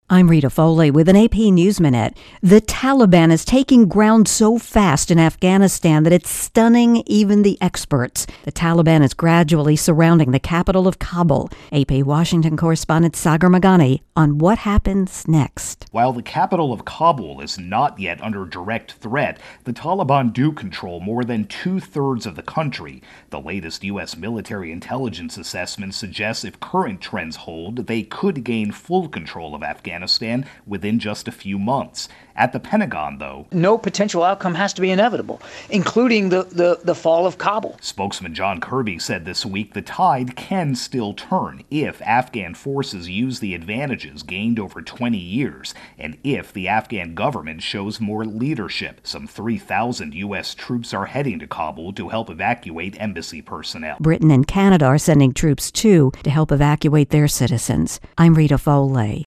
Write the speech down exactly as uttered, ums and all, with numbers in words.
I'm Rita Foley with an A P News Minute. The Taliban is taking ground so fast in Afghanistan that it's stunning even the experts. The Taliban is gradually surrounding the capital of Kabul. A P Washington correspondent Sagar Meghani on what happens next. While the capital of Kabul is not yet under direct threat, the Taliban do control more than two-thirds of the country. The latest U S military intelligence assessment suggests if current trends hold, they could gain full control of Afghanistan within just a few months. At the Pentagon, though, no potential outcome has to be inevitable, including the, the, the fall of Kabul. Spokesman John Kirby said this week the tide can still turn if Afghan forces use the advantages gained over twenty years, and if the Afghan government shows more leadership. Some three thousand U S troops are heading to Kabul to help evacuate embassy personnel. Britain and Canada are sending troops, too, to help evacuate their citizens. I'm Rita Foley.